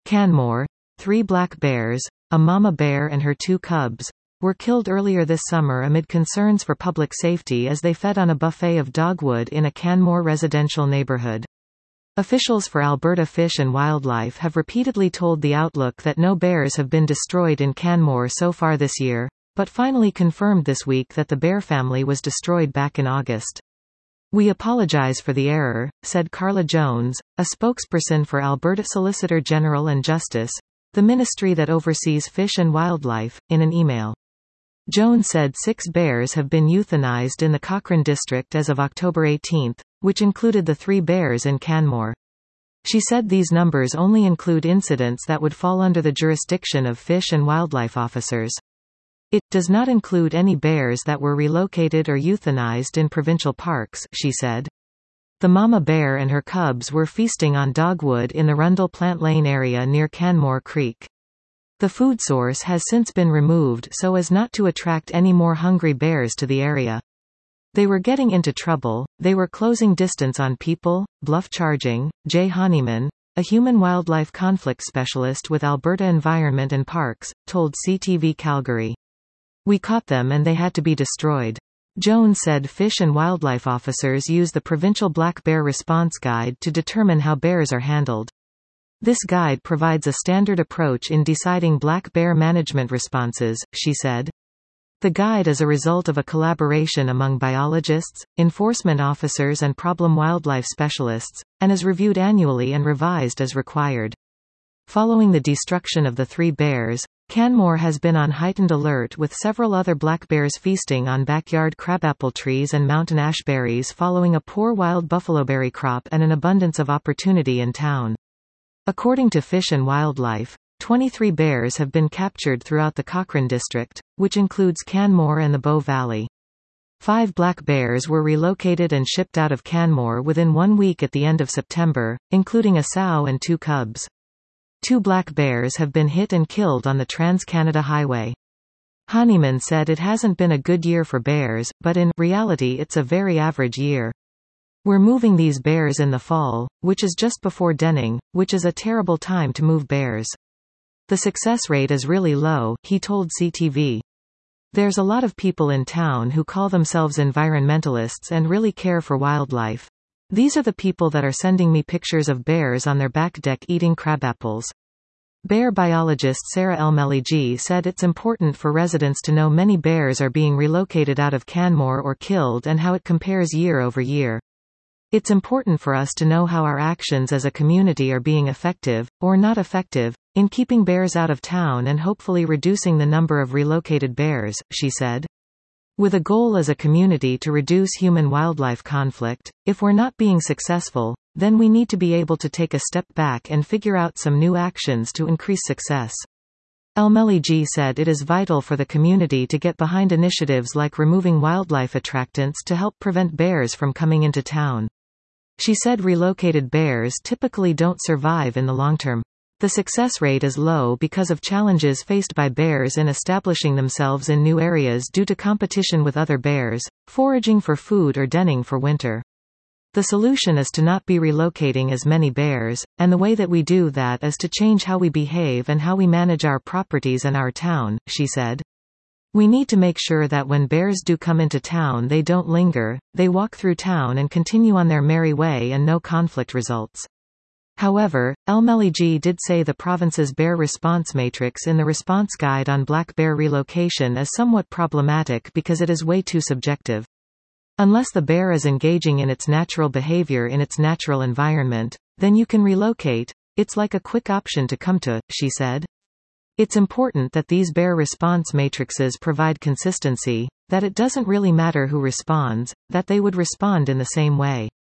Canmore, 3 black bears, a mama bear and her 2 cubs, were killed earlier this summer amid concerns for public safety as they fed on a buffet of dogwood in a Canmore residential neighborhood. Officials for Alberta Fish and Wildlife have repeatedly told The Outlook that no bears have been destroyed in Canmore so far this year, but finally confirmed this week that the bear family was destroyed back in August. "We apologize for the error," said Carla Jones, a spokesperson for Alberta Solicitor General and Justice, the ministry that oversees fish and wildlife, in an email. Jones said 6 bears have been euthanized in the Cochrane district as of October 18, which included the 3 bears in Canmore. She said these numbers only include incidents that would fall under the jurisdiction of fish and wildlife officers. It does not include any bears that were relocated or euthanized in provincial parks, she said. The mama bear and her cubs were feasting on dogwood in the Rundle Plant Lane area near Canmore Creek. The food source has since been removed so as not to attract any more hungry bears to the area. They were getting into trouble, they were closing distance on people, bluff charging, Jay Honeyman, a human-wildlife conflict specialist with Alberta Environment and Parks, told CTV Calgary. "We caught them and they had to be destroyed." Jones said fish and wildlife officers use the provincial Black Bear Response Guide to determine how bears are handled. This guide provides a standard approach in deciding black bear management responses, she said. The guide is a result of a collaboration among biologists, enforcement officers and problem wildlife specialists, and is reviewed annually and revised as required. Following the destruction of the 3 bears, Canmore has been on heightened alert with several other black bears feasting on backyard crabapple trees and mountain ash berries following a poor wild buffaloberry crop and an abundance of opportunity in town. According to Fish and Wildlife, 23 bears have been captured throughout the Cochrane district, which includes Canmore and the Bow Valley. 5 black bears were relocated and shipped out of Canmore within 1 week at the end of September, including a sow and 2 cubs. 2 black bears have been hit and killed on the Trans-Canada Highway. Honeyman said it hasn't been a good year for bears, but in reality it's a very average year. "We're moving these bears in the fall, which is just before denning, which is a terrible time to move bears. The success rate is really low," he told CTV. "There's a lot of people in town who call themselves environmentalists and really care for wildlife. These are the people that are sending me pictures of bears on their back deck eating crabapples." Bear biologist Sarah Elmeligi said it's important for residents to know many bears are being relocated out of Canmore or killed and how it compares year over year. "It's important for us to know how our actions as a community are being effective, or not effective, in keeping bears out of town and hopefully reducing the number of relocated bears," she said. "With a goal as a community to reduce human-wildlife conflict, if we're not being successful, then we need to be able to take a step back and figure out some new actions to increase success." Elmeligi said it is vital for the community to get behind initiatives like removing wildlife attractants to help prevent bears from coming into town. She said relocated bears typically don't survive in the long term. The success rate is low because of challenges faced by bears in establishing themselves in new areas due to competition with other bears, foraging for food or denning for winter. The solution is to not be relocating as many bears, and the way that we do that is to change how we behave and how we manage our properties and our town, she said. "We need to make sure that when bears do come into town they don't linger, they walk through town and continue on their merry way and no conflict results." However, Elmeligi did say the province's bear response matrix in the response guide on black bear relocation is somewhat problematic because it is way too subjective. Unless the bear is engaging in its natural behavior in its natural environment, then you can relocate. It's like a quick option to come to, she said. It's important that these bear response matrices provide consistency, that it doesn't really matter who responds, that they would respond in the same way.